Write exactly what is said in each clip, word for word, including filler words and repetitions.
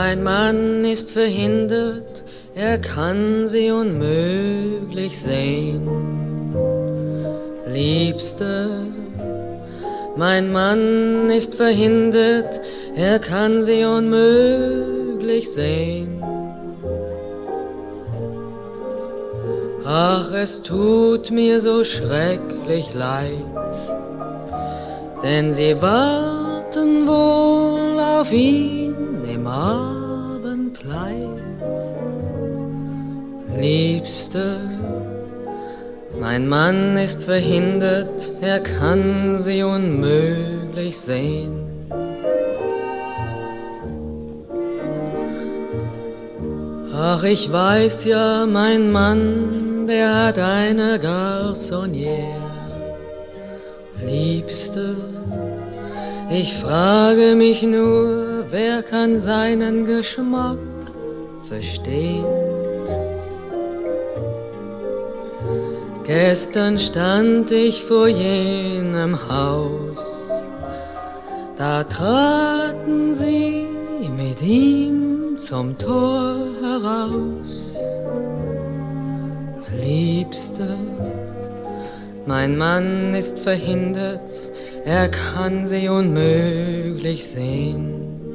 Mein Mann ist verhindert, er kann sie unmöglich sehen. Liebste, mein Mann ist verhindert, er kann sie unmöglich sehen. Ach, es tut mir so schrecklich leid, denn sie warten wohl auf ihn im Abendkleid. Liebste, mein Mann ist verhindert, er kann sie unmöglich sehen. Ach, ich weiß ja, mein Mann, der hat eine Garçonnière. Liebste, ich frage mich nur, wer kann seinen Geschmack verstehen? Gestern stand ich vor jenem Haus, da traten sie mit ihm zum Tor heraus. Liebste, mein Mann ist verhindert, er kann sie unmöglich sehen.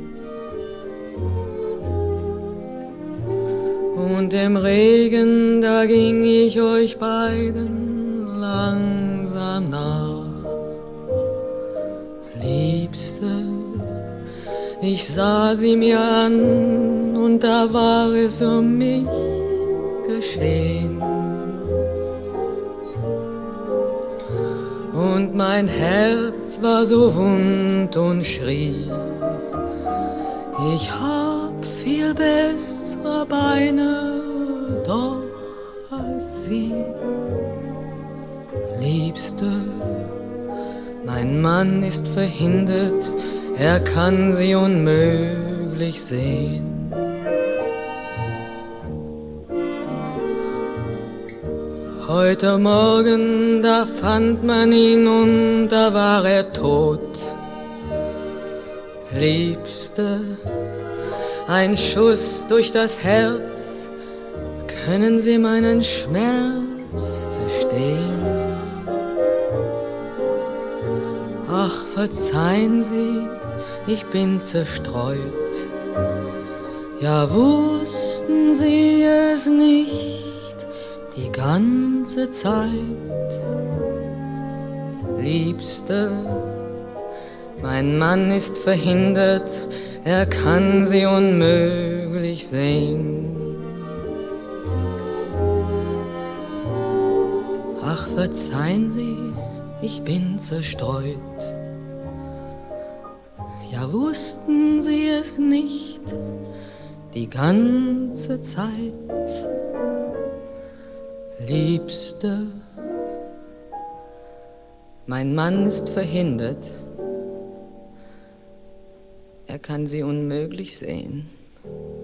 Und im Regen, da ging ich euch beiden langsam nach. Liebste, ich sah sie mir an und da war es um mich geschehen. Und mein Herz war so wund und schrie, ich hab viel bessere Beine doch als sie. Liebste, mein Mann ist verhindert, er kann sie unmöglich sehen. Heute Morgen, da fand man ihn und da war er tot. Liebste, ein Schuss durch das Herz, können Sie meinen Schmerz verstehen? Ach, verzeihen Sie, ich bin zerstreut. Ja, wussten Sie es nicht die ganze Zeit? Liebste, mein Mann ist verhindert, er kann sie unmöglich sehen. Ach, verzeihen Sie, ich bin zerstreut. Ja, wussten Sie es nicht die ganze Zeit? Liebste, mein Mann ist verhindert, er kann sie unmöglich sehen.